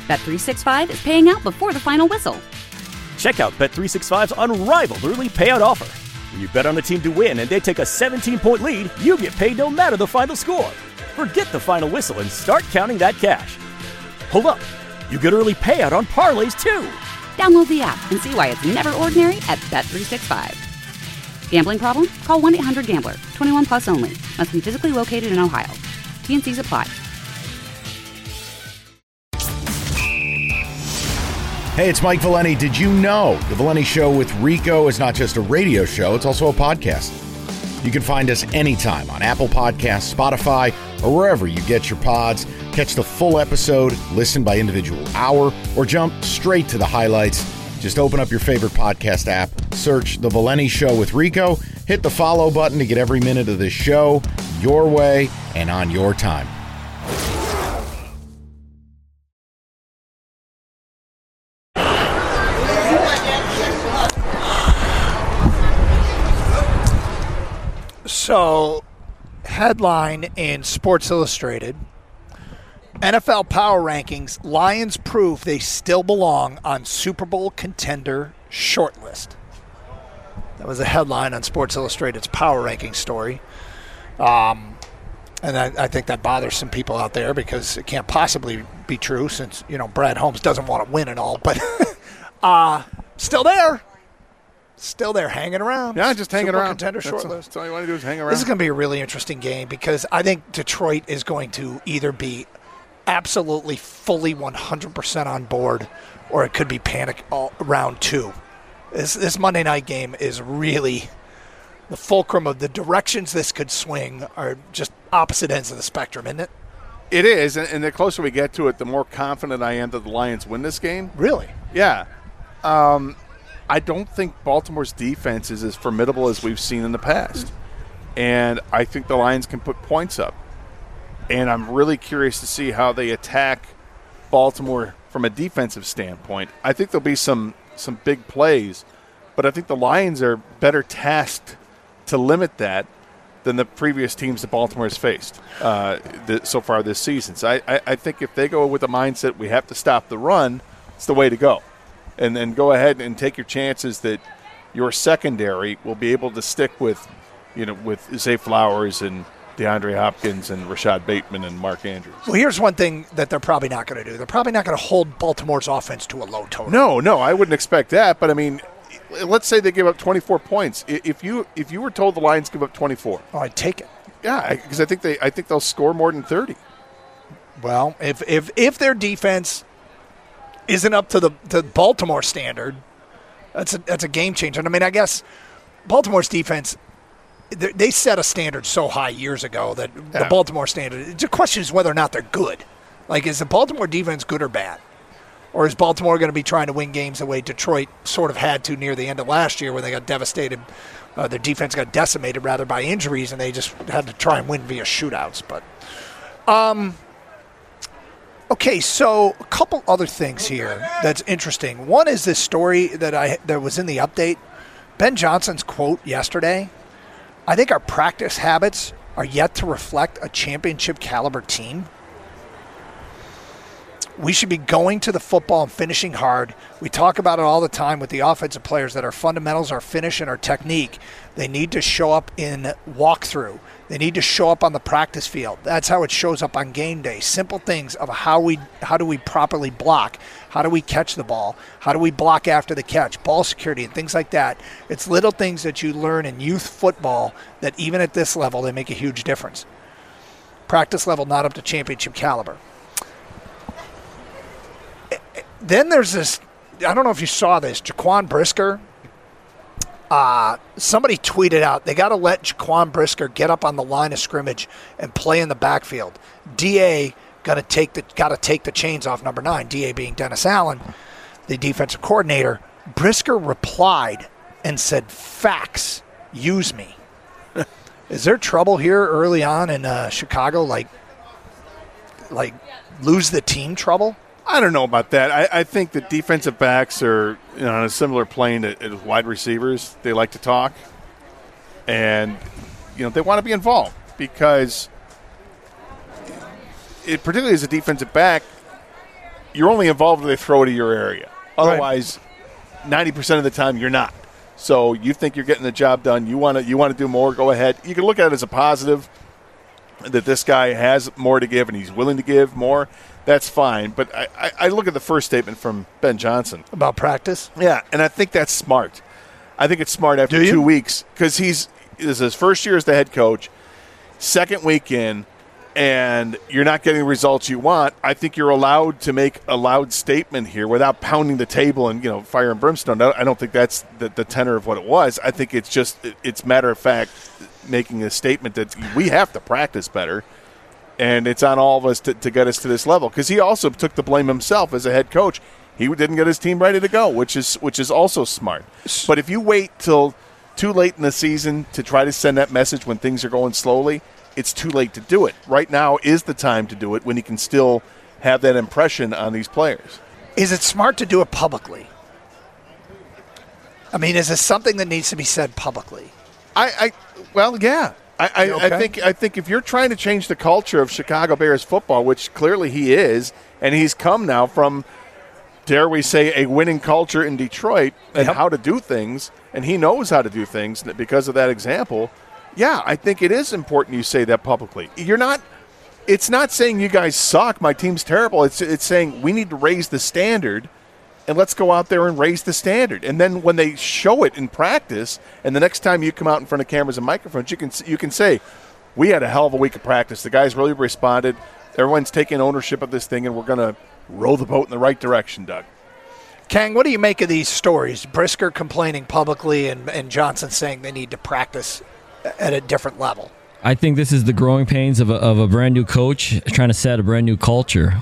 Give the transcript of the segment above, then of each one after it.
Bet365 is paying out before the final whistle. Check out Bet365's unrivaled early payout offer. When you bet on a team to win and they take a 17-point lead, you get paid no matter the final score. Forget the final whistle and start counting that cash. Hold up. You get early payout on parlays, too. Download the app and see why it's never ordinary at Bet365. Gambling problem? Call 1-800-GAMBLER. 21 plus only. Must be physically located in Ohio. T&Cs apply. Hey, it's Mike Valeni. Did you know The Valeni Show with Rico is not just a radio show, it's also a podcast. You can find us anytime on Apple Podcasts, Spotify, or wherever you get your pods. Catch the full episode, listen by individual hour, or jump straight to the highlights. Just open up your favorite podcast app, search The Valeni Show with Rico, hit the follow button to get every minute of this show your way and on your time. So, headline in Sports Illustrated, NFL Power Rankings, Lions prove they still belong on Super Bowl contender shortlist. That was a headline on Sports Illustrated's Power Rankings story. And I think that bothers some people out there because it can't possibly be true since, Brad Holmes doesn't want to win and all. But still there. Still there, hanging around. Yeah, just hanging Super Bowl around. Contender shortlist. That's all you want to do is hang around. This is going to be a really interesting game because I think Detroit is going to either be absolutely fully 100% on board or it could be panic round two. This Monday night game is really the fulcrum of the directions this could swing are just opposite ends of the spectrum, isn't it? It is, and the closer we get to it, the more confident I am that the Lions win this game. Really? Yeah. I don't think Baltimore's defense is as formidable as we've seen in the past. And I think the Lions can put points up. And I'm really curious to see how they attack Baltimore from a defensive standpoint. I think there'll be some big plays, but I think the Lions are better tasked to limit that than the previous teams that Baltimore has faced so far this season. So I think if they go with the mindset we have to stop the run, it's the way to go. And then go ahead and take your chances that your secondary will be able to stick with Zay Flowers and DeAndre Hopkins and Rashad Bateman and Mark Andrews. Well, here's one thing that they're probably not going to do. They're probably not going to hold Baltimore's offense to a low total. No, I wouldn't expect that. But, I mean, let's say they give up 24 points. If you were told the Lions give up 24. Oh, I'd take it. Yeah, because I think they'll score more than 30. Well, if their defense isn't up to the Baltimore standard, that's a game changer. And I mean, I guess Baltimore's defense, they set a standard so high years ago that the Baltimore standard, the question is whether or not they're good. Like, is the Baltimore defense good or bad? Or is Baltimore going to be trying to win games the way Detroit sort of had to near the end of last year when they got devastated? Their defense got decimated, rather, by injuries, and they just had to try and win via shootouts. But okay, so a couple other things here that's interesting. One is this story that was in the update. Ben Johnson's quote yesterday, I think our practice habits are yet to reflect a championship caliber team. We should be going to the football and finishing hard. We talk about it all the time with the offensive players that our fundamentals, our finish, and our technique, they need to show up in walkthrough. They need to show up on the practice field. That's how it shows up on game day. Simple things of how do we properly block? How do we catch the ball? How do we block after the catch? Ball security and things like that. It's little things that you learn in youth football that even at this level, they make a huge difference. Practice level, not up to championship caliber. Then there's this, I don't know if you saw this, Jaquan Brisker. Somebody tweeted out, they got to let Jaquan Brisker get up on the line of scrimmage and play in the backfield. DA got to take the chains off number 9, DA being Dennis Allen, the defensive coordinator. Brisker replied and said, facts, use me. Is there trouble here early on in Chicago, like lose the team trouble? I don't know about that. I think the defensive backs are on a similar plane as wide receivers. They like to talk, and they want to be involved because, particularly as a defensive back, you're only involved when they throw it to your area. Otherwise, 90% of the time you're not. So you think you're getting the job done. You want to do more, go ahead. You can look at it as a positive that this guy has more to give and he's willing to give more. That's fine. But I look at the first statement from Ben Johnson. About practice? Yeah, and I think that's smart. I think it's smart after 2 weeks because this is his first year as the head coach, second week in, and you're not getting the results you want. I think you're allowed to make a loud statement here without pounding the table and fire and brimstone. I don't think that's the tenor of what it was. I think it's matter of fact making a statement that we have to practice better, and it's on all of us to get us to this level. Because he also took the blame himself as a head coach. He didn't get his team ready to go, which is also smart. But if you wait till too late in the season to try to send that message when things are going slowly, it's too late to do it. Right now is the time to do it when you can still have that impression on these players. Is it smart to do it publicly? I mean, is this something that needs to be said publicly? Well, yeah. I think if you're trying to change the culture of Chicago Bears football, which clearly he is, and he's come now from, dare we say, a winning culture in Detroit and how to do things, and he knows how to do things because of that example. Yeah, I think it is important you say that publicly. It's not saying you guys suck, my team's terrible. It's saying we need to raise the standard, and let's go out there and raise the standard. And then when they show it in practice, and the next time you come out in front of cameras and microphones, you can say, we had a hell of a week of practice. The guys really responded. Everyone's taking ownership of this thing, and we're going to row the boat in the right direction, Doug. Kang, what do you make of these stories? Brisker complaining publicly and Johnson saying they need to practice at a different level. I think this is the growing pains of a brand new coach trying to set a brand new culture.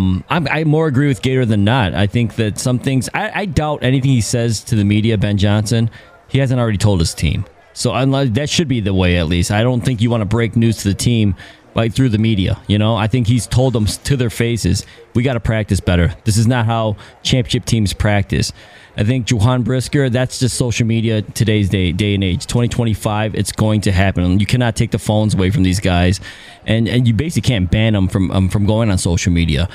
I more agree with Gator than not. I think that some things, I doubt anything he says to the media, Ben Johnson, he hasn't already told his team. So that should be the way, at least. I don't think you want to break news to the team like through the media. I think he's told them to their faces, we got to practice better. This is not how championship teams practice. I think Jaquan Brisker, that's just social media today's day and age. 2025, it's going to happen. You cannot take the phones away from these guys, and you basically can't ban them from going on social media.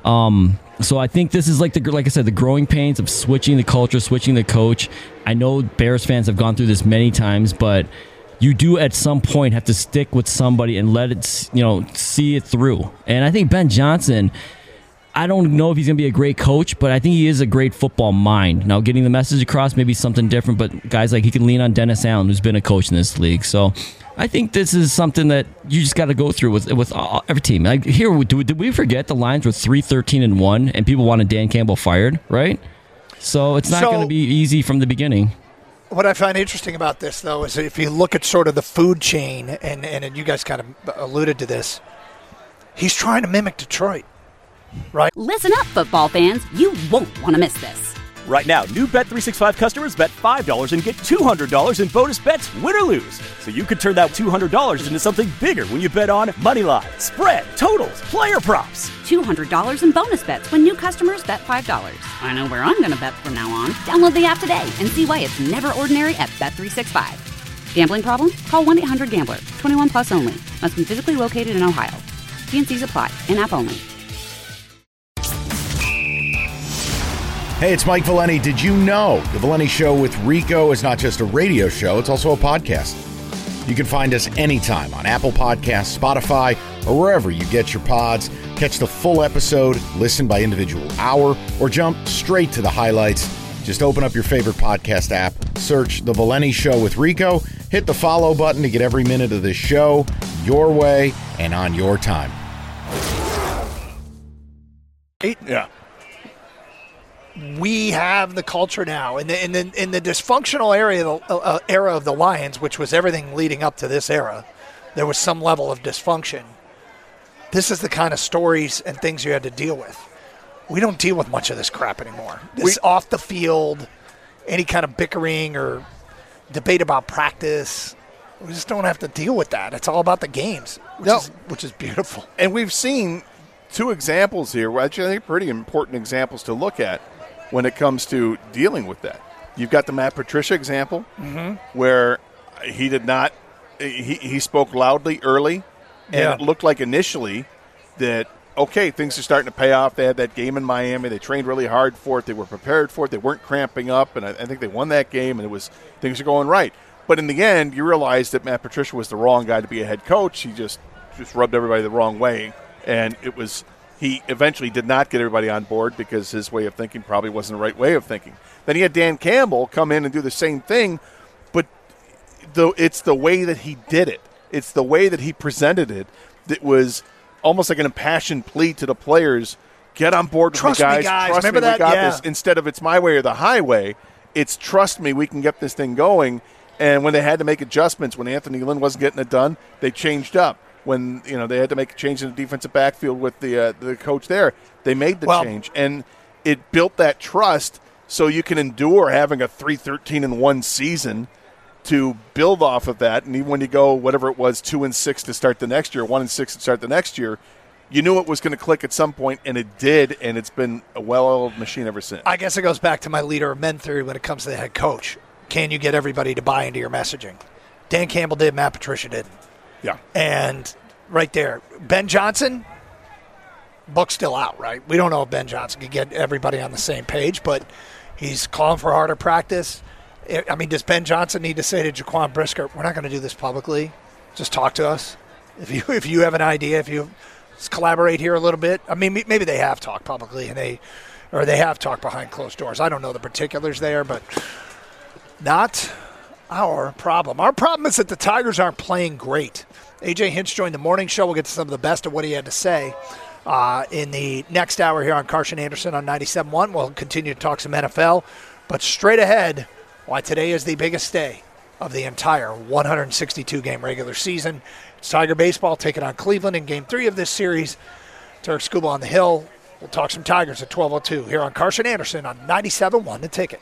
So I think this is like I said, the growing pains of switching the culture, switching the coach. I know Bears fans have gone through this many times, but you do at some point have to stick with somebody and let it, see it through. And I think Ben Johnson, I don't know if he's going to be a great coach, but I think he is a great football mind. Now, getting the message across may be something different, but guys like he can lean on Dennis Allen, who's been a coach in this league. So I think this is something that you just got to go through with every team. Like here, did we forget the Lions were 3-13-1, and people wanted Dan Campbell fired, right? So it's not going to be easy from the beginning. What I find interesting about this, though, is if you look at sort of the food chain, and you guys kind of alluded to this, he's trying to mimic Detroit. Right. Listen up, football fans. You won't want to miss this. Right now, new Bet365 customers bet $5 and get $200 in bonus bets, win or lose. So you could turn that $200 into something bigger when you bet on moneyline, spread, totals, player props. $200 in bonus bets when new customers bet $5. I know where I'm going to bet from now on. Download the app today and see why it's never ordinary at Bet365. Gambling problem? Call 1-800-GAMBLER. 21 plus only. Must be physically located in Ohio. T&Cs apply. In-app only. Hey, it's Mike Valeni. Did you know The Valeni Show with Rico is not just a radio show, it's also a podcast. You can find us anytime on Apple Podcasts, Spotify, or wherever you get your pods. Catch the full episode, listen by individual hour, or jump straight to the highlights. Just open up your favorite podcast app, search The Valeni Show with Rico, hit the follow button to get every minute of this show your way and on your time. Yeah. We have the culture now in the dysfunctional era of the Lions, which was everything leading up to this era. There was some level of dysfunction. This is the kind of stories and things you had to deal with. We don't deal with much of this crap anymore. This off the field, any kind of bickering or debate about practice. We just don't have to deal with that. It's all about the games, which is beautiful. And we've seen two examples here, which I think are pretty important examples to look at when it comes to dealing with that. You've got the Matt Patricia example, where he did not – he spoke loudly early, and it looked like initially that okay, things are starting to pay off. They had that game in Miami. They trained really hard for it. They were prepared for it. They weren't cramping up, and I think they won that game, and things are going right. But in the end, you realize that Matt Patricia was the wrong guy to be a head coach. He just rubbed everybody the wrong way, and he eventually did not get everybody on board because his way of thinking probably wasn't the right way of thinking. Then he had Dan Campbell come in and do the same thing, but it's the way that he did it. It's the way that he presented it that was almost like an impassioned plea to the players. Get on board with me, guys. Trust Remember me, that? we got this. Instead of it's my way or the highway, it's trust me, we can get this thing going. And when they had to make adjustments, when Anthony Lynn wasn't getting it done, they changed up. When they had to make a change in the defensive backfield with the coach there, they made the change, and it built that trust so you can endure having a 3-13-1 season to build off of that. And even when you go whatever it was 2-6 to start the next year, 1-6 to start the next year, you knew it was going to click at some point, and it did, and it's been a well-oiled machine ever since. I guess it goes back to my leader of men theory when it comes to the head coach. Can you get everybody to buy into your messaging? Dan Campbell did, Matt Patricia didn't. Yeah. And right there, Ben Johnson, book's still out, right? We don't know if Ben Johnson can get everybody on the same page, but he's calling for harder practice. I mean, does Ben Johnson need to say to Jaquan Brisker, we're not going to do this publicly, just talk to us? If you have an idea, let's collaborate here a little bit. I mean, maybe they have talked publicly, and they have talked behind closed doors. I don't know the particulars there, but not our problem. Our problem is that the Tigers aren't playing great. A.J. Hinch joined the morning show. We'll get to some of the best of what he had to say in the next hour here on Carson Anderson on 97.1. We'll continue to talk some NFL. But straight ahead, why today is the biggest day of the entire 162-game regular season. It's Tiger baseball taking on Cleveland in Game 3 of this series. Turk Scuba on the Hill. We'll talk some Tigers at 12:02 here on Carson Anderson on 97.1 The Ticket.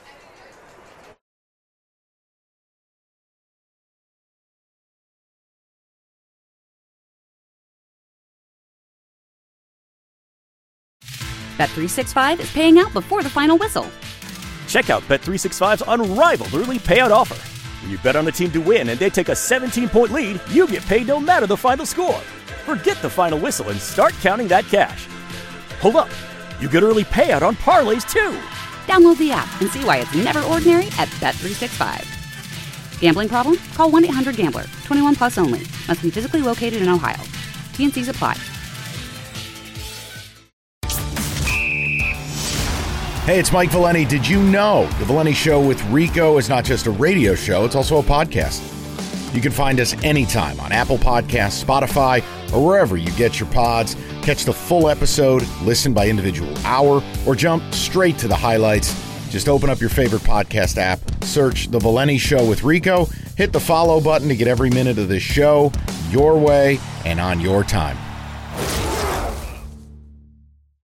Bet365 is paying out before the final whistle. Check out Bet365's unrivaled early payout offer. When you bet on a team to win and they take a 17-point lead, you get paid no matter the final score. Forget the final whistle and start counting that cash. Hold up. You get early payout on parlays, too. Download the app and see why it's never ordinary at Bet365. Gambling problem? Call 1-800-GAMBLER. 21 plus only. Must be physically located in Ohio. T&Cs apply. Hey, it's Mike Valeni. Did you know The Valeni Show with Rico is not just a radio show, it's also a podcast. You can find us anytime on Apple Podcasts, Spotify, or wherever you get your pods. Catch the full episode, listen by individual hour, or jump straight to the highlights. Just open up your favorite podcast app, search The Valeni Show with Rico, hit the follow button to get every minute of this show your way and on your time.